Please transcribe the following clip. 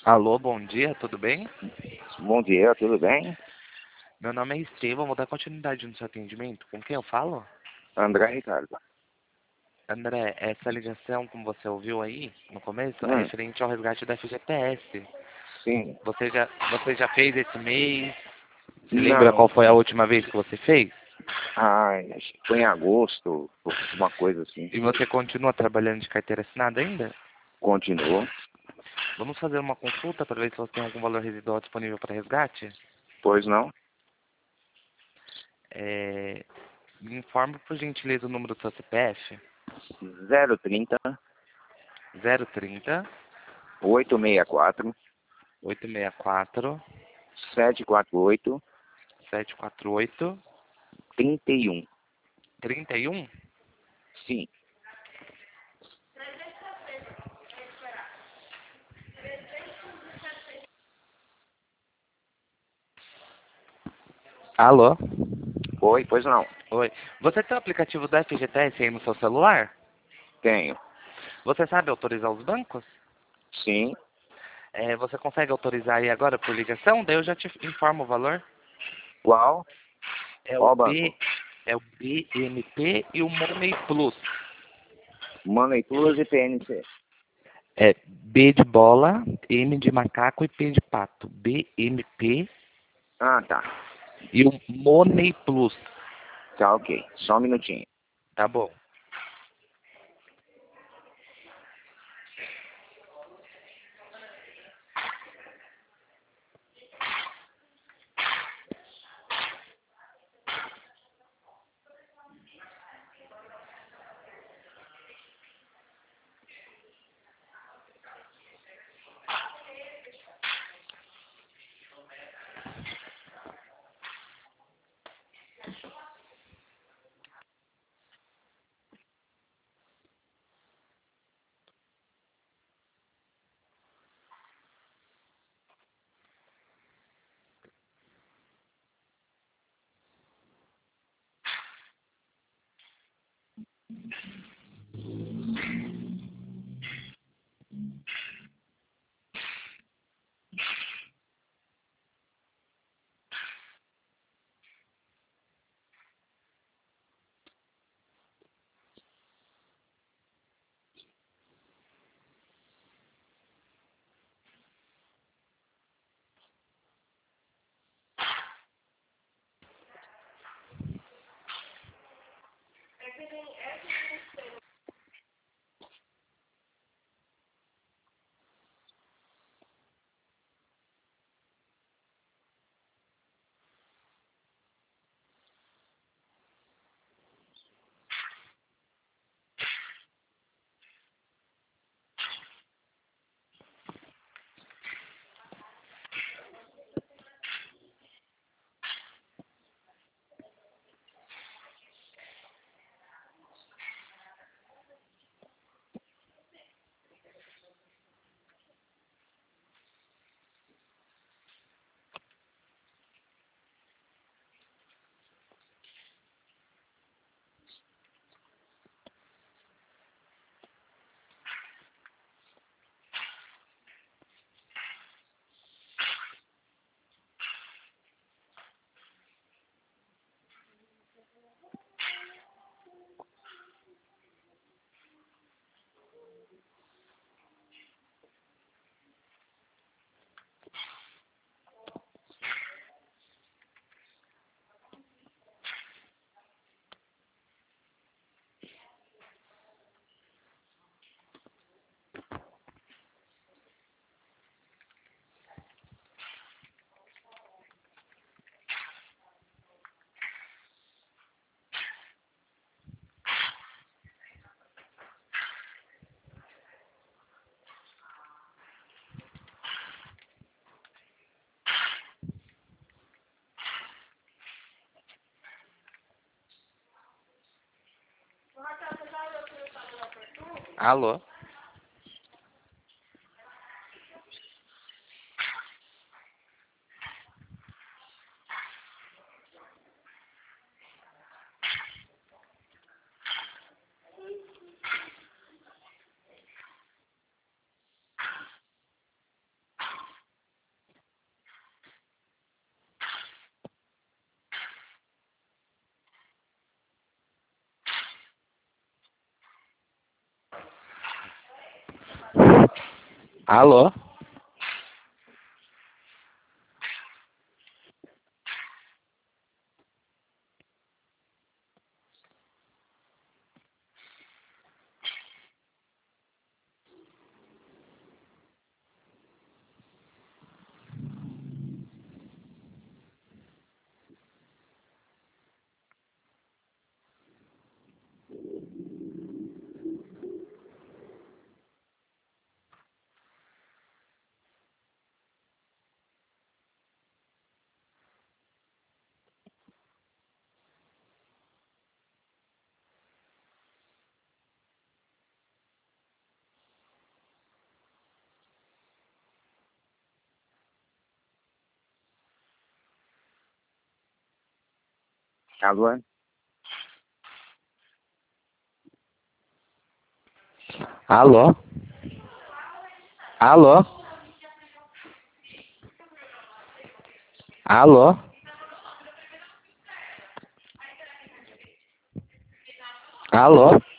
Alô, bom dia, tudo bem? Bom dia, tudo bem? Meu nome é Estevam, vou dar continuidade no seu atendimento. Com quem eu falo? André Ricardo. André, essa ligação, como você ouviu aí no começo, é Hum, referente ao resgate da FGTS. sim. Você já fez esse mês? Se lembra Não. qual foi a última vez que você fez? Acho que foi em agosto, uma coisa assim. E você continua trabalhando de carteira assinada ainda? Continuou? Vamos fazer uma consulta para ver se você tem algum valor residual disponível para resgate? Pois não? Me informe, por gentileza, o número do seu CPF. 030 030 864 864 748 748 31. 31. Sim. Alô? Oi, pois não. Oi. Você tem o aplicativo do FGTS aí no seu celular? Tenho. Você sabe autorizar os bancos? Sim. Você consegue autorizar aí agora por ligação? Daí eu já te informo o valor. Qual? É o Qual B, banco? é o BNP e o Money Plus. Money Plus e PNC. É B de bola, M de macaco e P de pato. BNP Ah, tá. e o Money Plus. Tá, ok. Só um minutinho. Tá bom. Alô? Alô? Alô? Alô? Alô? Alô? Alô?